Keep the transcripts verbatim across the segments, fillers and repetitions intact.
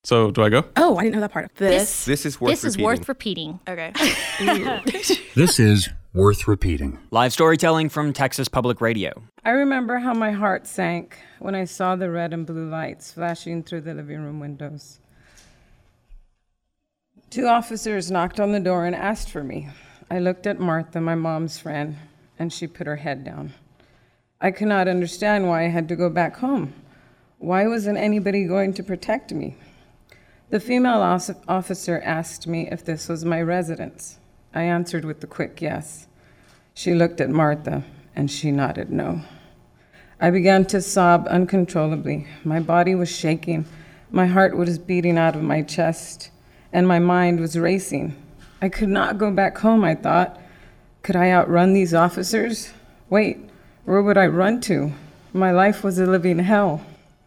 So do I go? Oh, I didn't know that part. This, This is worth this is repeating. worth repeating. Okay. This is worth repeating. Live storytelling from Texas Public Radio. I remember how my heart sank when I saw the red and blue lights flashing through the living room windows. Two officers knocked on the door and asked for me. I looked at Martha, my mom's friend, and she put her head down. I could not understand why I had to go back home. Why wasn't anybody going to protect me? The female officer asked me if this was my residence. I answered with a quick yes. She looked at Martha, and she nodded no. I began to sob uncontrollably. My body was shaking. My heart was beating out of my chest, and my mind was racing. I could not go back home, I thought. Could I outrun these officers? Wait, where would I run to? My life was a living hell.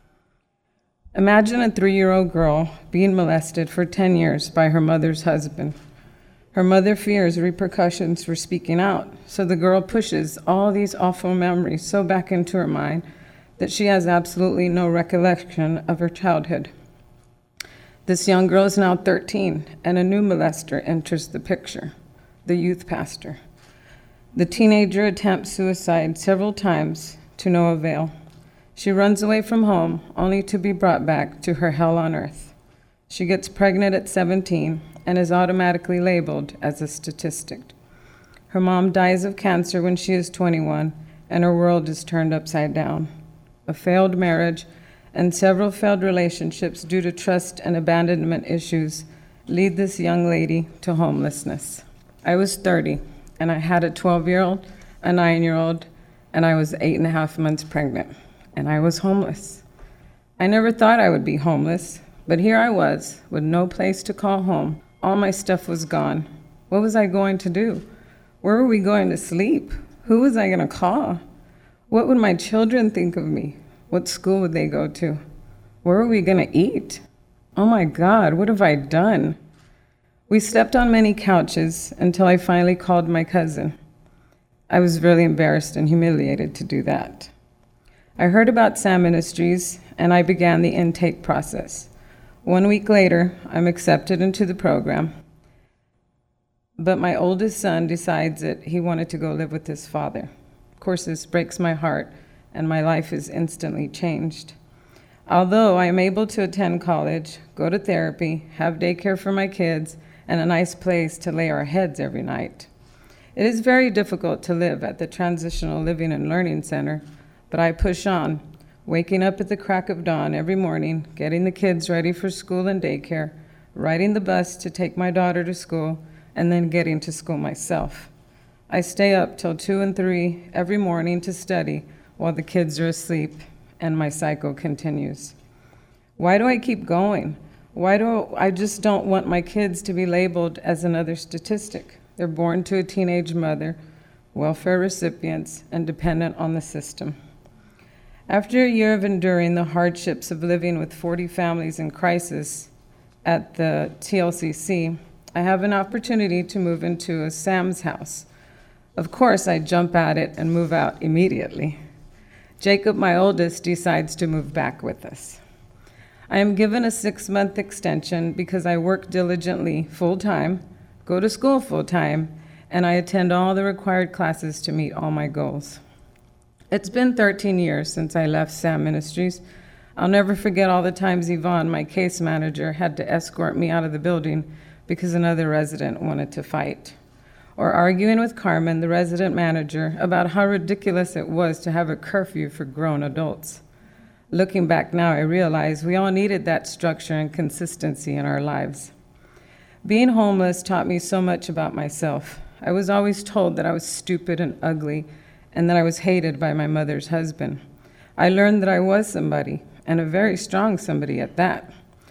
Imagine a three-year-old girl being molested for ten years by her mother's husband. Her mother fears repercussions for speaking out, so the girl pushes all these awful memories so back into her mind that she has absolutely no recollection of her childhood. This young girl is now thirteen, and a new molester enters the picture, the youth pastor. The teenager attempts suicide several times to no avail. She runs away from home, only to be brought back to her hell on earth. She gets pregnant at seventeen and is automatically labeled as a statistic. Her mom dies of cancer when she is twenty-one, and her world is turned upside down. A failed marriage and several failed relationships due to trust and abandonment issues lead this young lady to homelessness. I was thirty, and I had a twelve-year-old, a nine-year-old, and I was eight and a half months pregnant. And I was homeless. I never thought I would be homeless, but here I was with no place to call home. All my stuff was gone. What was I going to do? Where were we going to sleep? Who was I going to call? What would my children think of me? What school would they go to? Where were we going to eat? Oh my God, what have I done? We slept on many couches until I finally called my cousin. I was really embarrassed and humiliated to do that. I heard about SAM Ministries, and I began the intake process. One week later, I'm accepted into the program. But my oldest son decides that he wanted to go live with his father. Of course, this breaks my heart, and my life is instantly changed. Although I am able to attend college, go to therapy, have daycare for my kids, and a nice place to lay our heads every night. It is very difficult to live at the Transitional Living and Learning Center, but I push on, waking up at the crack of dawn every morning, getting the kids ready for school and daycare, riding the bus to take my daughter to school, and then getting to school myself. I stay up till two and three every morning to study while the kids are asleep, and my cycle continues. Why do I keep going? Why do I just don't want my kids to be labeled as another statistic? They're born to a teenage mother, welfare recipients, and dependent on the system. After a year of enduring the hardships of living with forty families in crisis at the T L C C, I have an opportunity to move into a SAM's house. Of course, I jump at it and move out immediately. Jacob, my oldest, decides to move back with us. I am given a six-month extension because I work diligently full-time, go to school full-time, and I attend all the required classes to meet all my goals. It's been thirteen years since I left SAM Ministries. I'll never forget all the times Yvonne, my case manager, had to escort me out of the building because another resident wanted to fight. Or arguing with Carmen, the resident manager, about how ridiculous it was to have a curfew for grown adults. Looking back now, I realize we all needed that structure and consistency in our lives. Being homeless taught me so much about myself. I was always told that I was stupid and ugly, and that I was hated by my mother's husband. I learned that I was somebody, and a very strong somebody at that.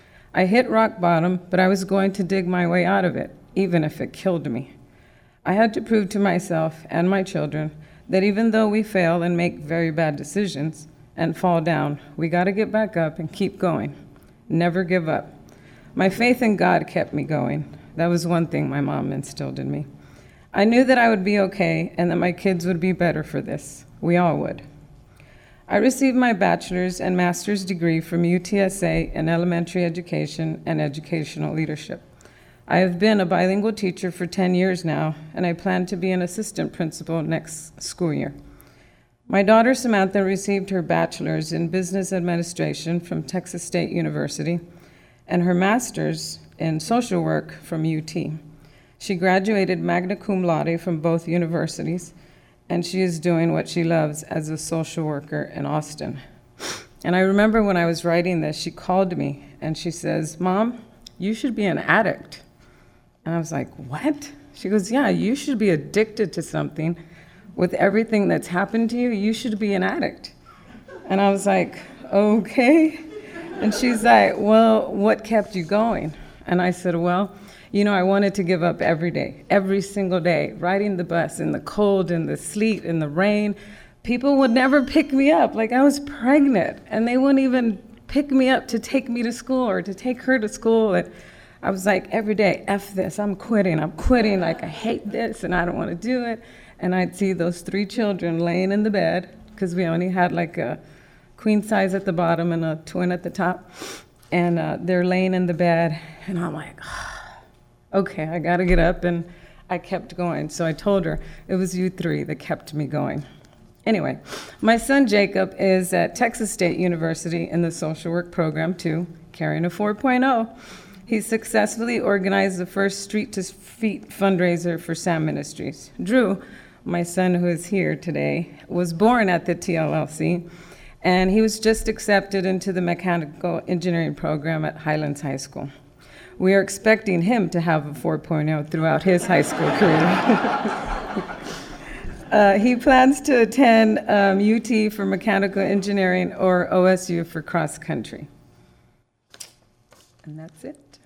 I hit rock bottom, but I was going to dig my way out of it, even if it killed me. I had to prove to myself and my children that even though we fail and make very bad decisions and fall down, we gotta get back up and keep going. Never give up. My faith in God kept me going. That was one thing my mom instilled in me. I knew that I would be okay and that my kids would be better for this. We all would. I received my bachelor's and master's degree from U T S A in elementary education and educational leadership. I have been a bilingual teacher for ten years now, and I plan to be an assistant principal next school year. My daughter Samantha received her bachelor's in business administration from Texas State University and her master's in social work from U T. She graduated magna cum laude from both universities, and she is doing what she loves as a social worker in Austin. And I remember when I was writing this, she called me and she says, "Mom, you should be an addict." And I was like, "What?" She goes, "Yeah, you should be addicted to something. With everything that's happened to you, you should be an addict." And I was like, "Okay." And she's like, "Well, what kept you going?" And I said, "Well, you know, I wanted to give up every day, every single day, riding the bus in the cold, in the sleet, in the rain. People would never pick me up. Like, I was pregnant, and they wouldn't even pick me up to take me to school or to take her to school. And I was like, every day, F this, I'm quitting, I'm quitting. Like, I hate this, and I don't want to do it." And I'd see those three children laying in the bed, because we only had like a queen size at the bottom and a twin at the top. And uh, they're laying in the bed, and I'm like, okay, I gotta get up, and I kept going. So I told her it was you three that kept me going. Anyway, my son Jacob is at Texas State University in the social work program too, carrying a four point oh. He successfully organized the first Street to Feet fundraiser for SAM Ministries. Drew, my son who is here today, was born at the T L L C, and he was just accepted into the mechanical engineering program at Highlands High School. We are expecting him to have a four point oh throughout his high school career. uh, he plans to attend um, U T for mechanical engineering or O S U for cross country. And that's it.